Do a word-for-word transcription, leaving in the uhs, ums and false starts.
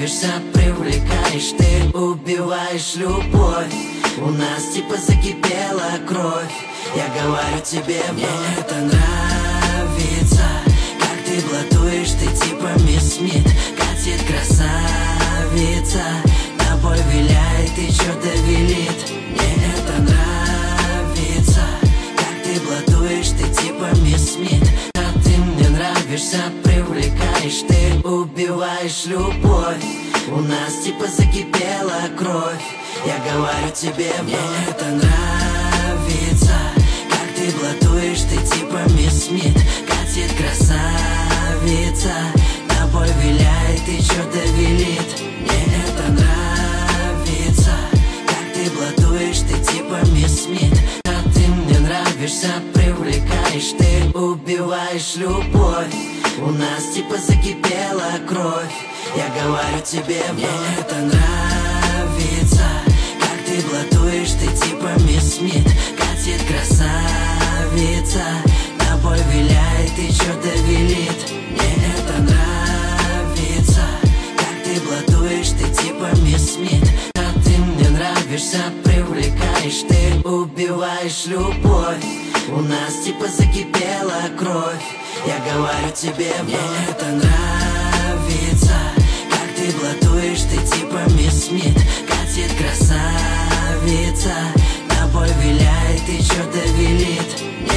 нравишься, привлекаешь, ты убиваешь любовь. У нас типа закипела кровь. Я говорю тебе, мне это нравится. Как ты блатуешь, ты типа мисс Смит. Катит красавица, тобой виляет и чё-то велит. Мне это нравится. Как ты блатуешь, ты типа мисс Смит. А ты мне нравишься, привлекаешь, ты убиваешь любовь. У нас типа закипела кровь. Я говорю тебе, мне это нравится. Как ты блатуешь, ты типа мисс Смит. Катит красавица, тобой виляет и чё-то велит. Мне это нравится. Как ты блатуешь, ты типа мисс Смит. А ты мне нравишься, привлекаешь, ты убиваешь любовь. У нас типа закипела кровь. Я говорю тебе, мне это нравится. Как ты блатуешь, ты типа мисс Смит. Катит красавица, тобой виляет и чё-то велит. Мне это нравится. Как ты блатуешь, ты типа мисс Смит. А ты мне нравишься, привлекаешь, ты убиваешь любовь. У нас типа закипела кровь. Я говорю тебе, мне это нравится. Как ты блатуешь, ты типа мисс Смит. Катит красавица, тобой виляет и чё-то велит.